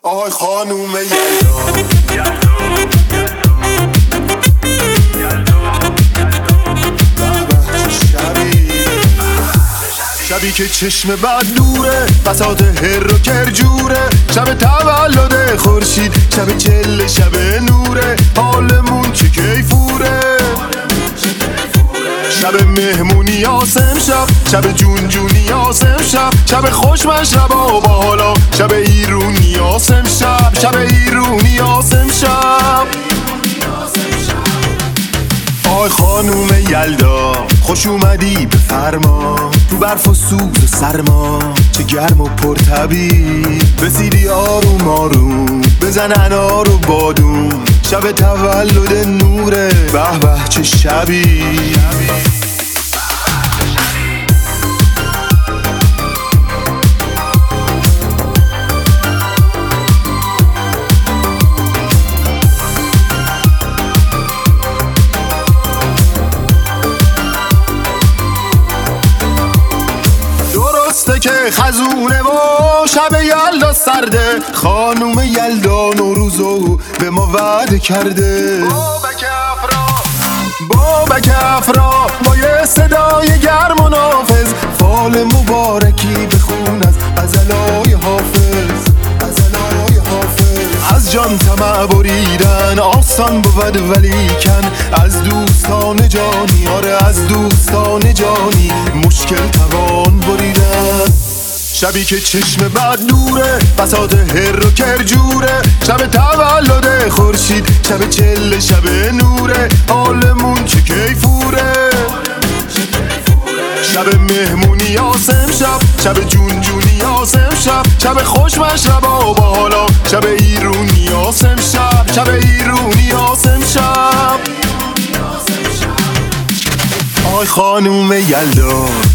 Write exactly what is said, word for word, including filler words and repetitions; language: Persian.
آهای خانوم یلدا شبی که چشم بد دوره بساط هر و کرجوره، شب تولد خورشید، شب چله، شب نوره، حالمون چه کیفوره. شب مهمونی آسم شب، شب جون جونی آسم شب، شب خوش مشربا با حالا، شب ایرونی آسم شب، شب ایرونی آسم شب. آی خانوم یلدا خوش اومدی بفرما، تو برف و سوز و سرما چه گرم و پرطبیع، رسیدی آروم آروم بزن انار و بادون، شب تولد نوره، به به چه شبی. که خزونه و شب یلدا سرده، خانوم یلدا نوروزو به ما وعده کرده. بابک افرا بابک افرا با یه صدای گرم و نافذ، فال مبارکی بخون از غزلای حافظ، غزلای حافظ. از جان طمع بریدن آسان بود ولیکن، از دوستان جانی، آره از دوستان جانی مشکل توان بریدن. شبی که چشم بد دوره بساط هر و کرجوره، شب تولد خورشید، شب چله، شب نوره، حالمون چه کیفوره. شب مهمونی آسم شب، شب جون جونی آسم شب، شب خوش مشربا با حالا، شب ایرونی آسم شب، شب ایرونی آسم شب. آی خانوم یلدا